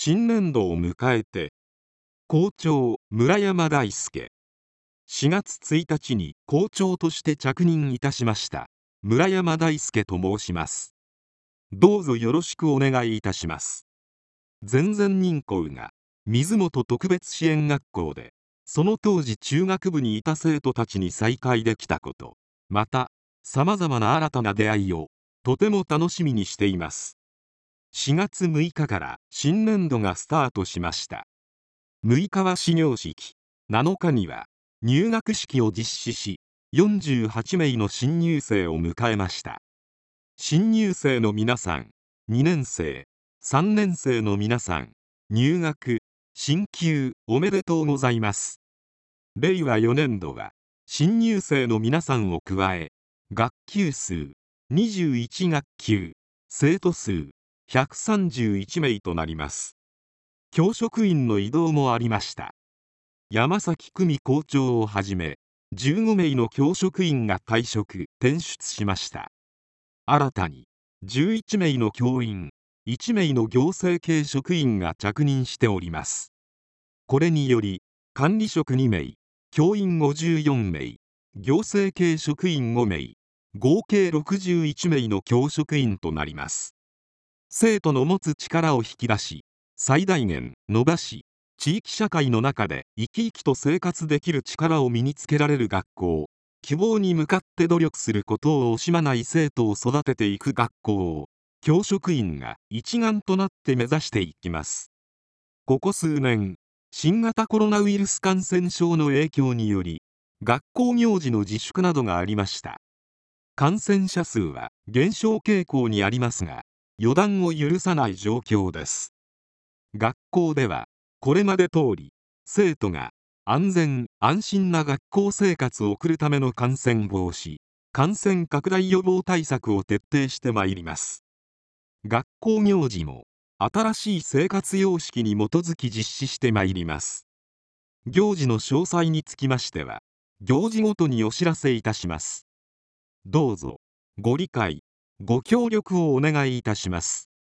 新年度を迎えて、校長村山大輔。4月1日に校長として着任いたしました村山大輔と申します。どうぞよろしくお願いいたします。前々任校が水元特別支援学校で、その当時中学部にいた生徒たちに再会できたこと、また様々な新たな出会いをとても楽しみにしています。4月6日から新年度がスタートしました。6日は始業式、7日には入学式を実施し、48名の新入生を迎えました。新入生の皆さん、2年生、3年生の皆さん、入学、進級おめでとうございます。令和4年度は、新入生の皆さんを加え、学級数21学級、生徒数131名となります。教職員の異動もありました。山崎久美校長をはじめ、15名の教職員が退職・転出しました。新たに11名の教員、1名の行政系職員が着任しております。これにより、管理職2名、教員54名、行政系職員5名、合計61名の教職員となります。生徒の持つ力を引き出し、最大限伸ばし、地域社会の中で生き生きと生活できる力を身につけられる学校、希望に向かって努力することを惜しまない生徒を育てていく学校を、教職員が一丸となって目指していきます。ここ数年、新型コロナウイルス感染症の影響により、学校行事の自粛などがありました。感染者数は減少傾向にありますが、予断を許さない状況です。学校ではこれまで通り、生徒が安全安心な学校生活を送るための感染防止、感染拡大予防対策を徹底してまいります。学校行事も新しい生活様式に基づき実施してまいります。行事の詳細につきましては、行事ごとにお知らせいたします。どうぞご理解、ご協力をお願いいたします。